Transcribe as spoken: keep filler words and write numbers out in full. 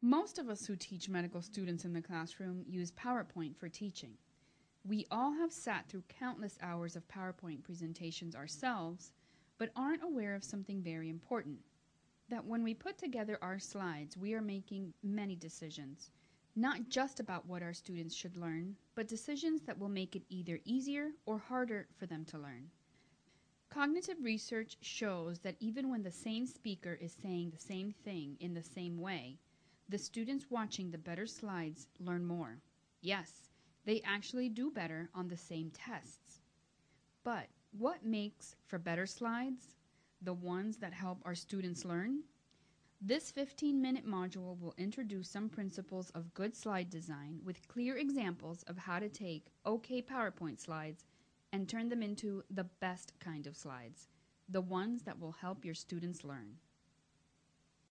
Most of us who teach medical students in the classroom use PowerPoint for teaching. We all have sat through countless hours of PowerPoint presentations ourselves, but aren't aware of something very important. That when we put together our slides, we are making many decisions, not just about what our students should learn, but decisions that will make it either easier or harder for them to learn. Cognitive research shows that even when the same speaker is saying the same thing in the same way, the students watching the better slides learn more. Yes, they actually do better on the same tests. But what makes for better slides? The ones that help our students learn? This fifteen-minute module will introduce some principles of good slide design with clear examples of how to take okay PowerPoint slides and turn them into the best kind of slides, the ones that will help your students learn.